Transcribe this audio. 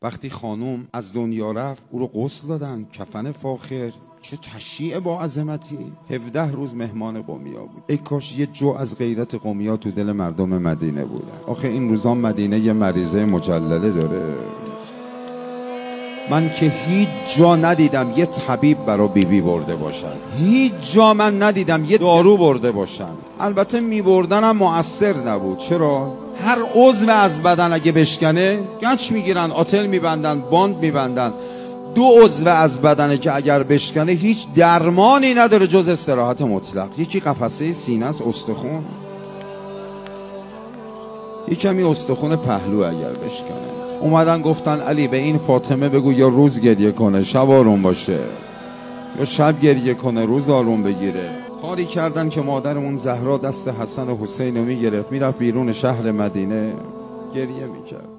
وقتی خانوم از دنیا رفت او رو غسل دادن، کفن فاخر، چه تشییع با عظمتی. 17 روز مهمان قمیا بود. ای کاش یه جو از غیرت قمیا تو دل مردم مدینه بودن. آخه این روزا مدینه یه مریضه مجلله داره. من که هیچ جا ندیدم یه طبیب برا بیبی برده باشن، هیچ جا من ندیدم یه دارو برده باشن. البته می بردن هم مؤثر نبود. چرا؟ هر عضو از بدن اگه بشکنه گچ میگیرن، آتل میبندن، باند میبندن. 2 عضو از بدنه که اگر بشکنه هیچ درمانی نداره جز استراحت مطلق. یکی قفسه سینه است، استخون، یکمی استخون پهلو اگر بشکنه. اومدن گفتن علی به این فاطمه بگو یا روز گریه کنه شب آروم باشه، یا شب گریه کنه روز آروم بگیره. کاری کردن که مادرمون زهرا دست حسن و حسین رو میگرفت، میرفت بیرون شهر مدینه گریه میکرد.